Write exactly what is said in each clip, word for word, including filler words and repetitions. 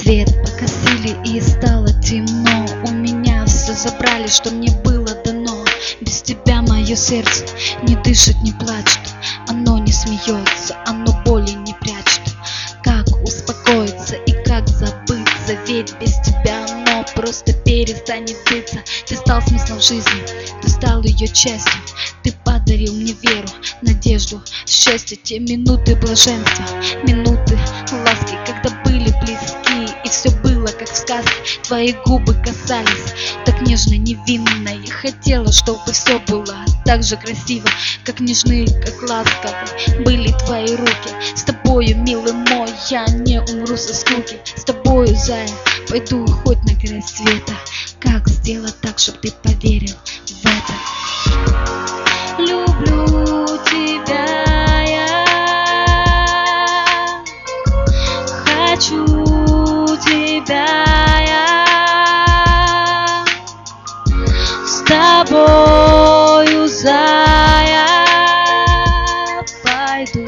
Свет погасили и стало темно. У меня все забрали, что мне было дано. Без тебя мое сердце не дышит, не плачет. Оно не смеется, оно боли не прячет. Как успокоиться и как забыться? Ведь без тебя оно просто перестанет биться. Ты стал смыслом жизни, ты стал ее частью. Ты подарил мне веру, надежду, счастье. Те минуты блаженства, минуты ласки, когда были близки, и все было как в сказке. Твои губы касались так нежно, невинно. Я хотела, чтобы все было так же красиво, как нежны, как ласковы были твои руки. С тобою, милый мой, я не умру со скуки. С тобою, зая, пойду хоть на край света. Как сделать так, чтобы ты поверил в это? Люблю тебя я, хочу тебя я, с тобою, зая, пойду.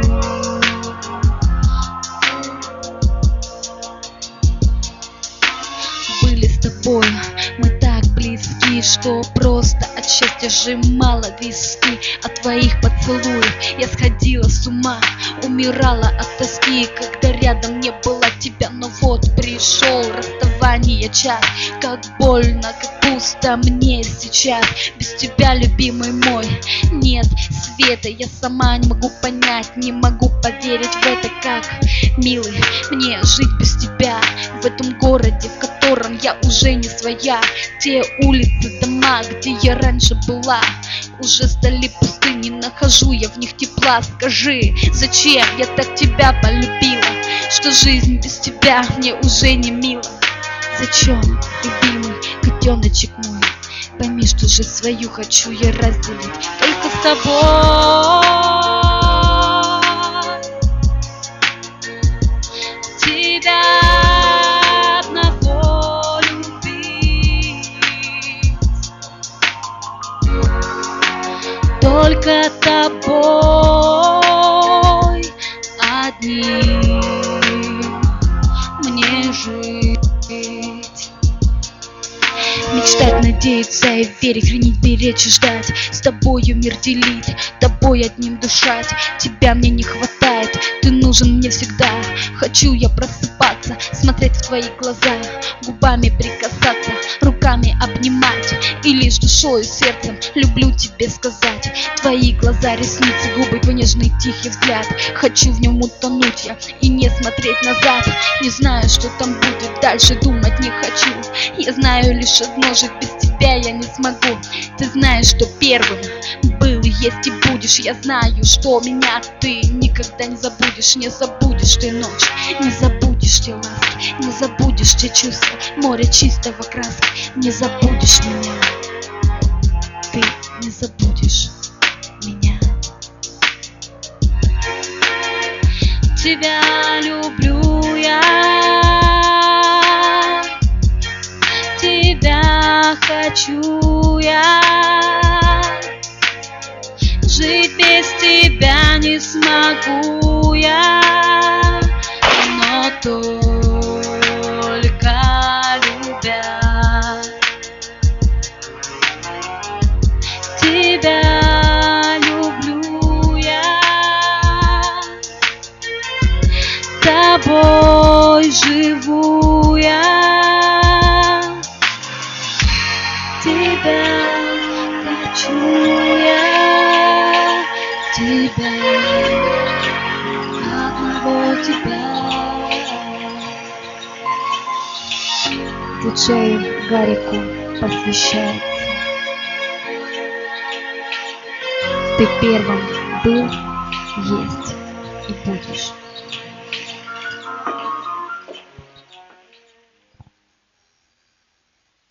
Были с тобой мы так близки, что просто от счастья сжимала виски. От твоих поцелуев я сходила с ума, умирала от тоски, когда рядом не было тебя. Но вот пришел расставание час, как больно, как пусто мне сейчас. Без тебя, любимый мой, нет света. Я сама не могу понять, не могу поверить в это. Как, милый, мне жить без тебя в этом городе, в котором я уже не своя. Те улицы, дома, где я раньше была, уже стали пусты, не нахожу я в них тепла. Скажи, зачем я так тебя полюбила, что жизнь без тебя мне уже не мила? Зачем, любимый котеночек мой? Пойми, что жизнь свою хочу я разделить только с тобой. Тебя одного любить, только тобой одним мне жить. Мечтать, надеяться и верить, хранить, беречь и ждать. С тобою мир делить, тобой одним дышать. Тебя мне не хватает, ты нужен мне всегда. Хочу я просыпаться, смотреть в твои глаза, губами прикасаться, руками обнимать, и лишь душою и сердцем люблю тебе сказать. Твои глаза, ресницы, губы, твой нежный тихий взгляд. Хочу в нем утонуть я и не смотреть назад. Не знаю, что там будет дальше, думать не хочу. Я знаю лишь одно, жить без тебя я не смогу. Ты знаешь, что первым был, есть и будешь. Я знаю, что меня ты никогда не забудешь. Не забудешь ты ночь, не забудешь те ласки, не забудешь те чувства, море чистого краски. Не забудешь меня, ты не забудешь меня. Тебя люблю я, тебя хочу я, жить без тебя не смогу я, но только любя тебя люблю я, с тобой живу я, тебя хочу я, тебя, одного тебя. Диджею Гарику посвящается. Ты первым был, есть и будешь.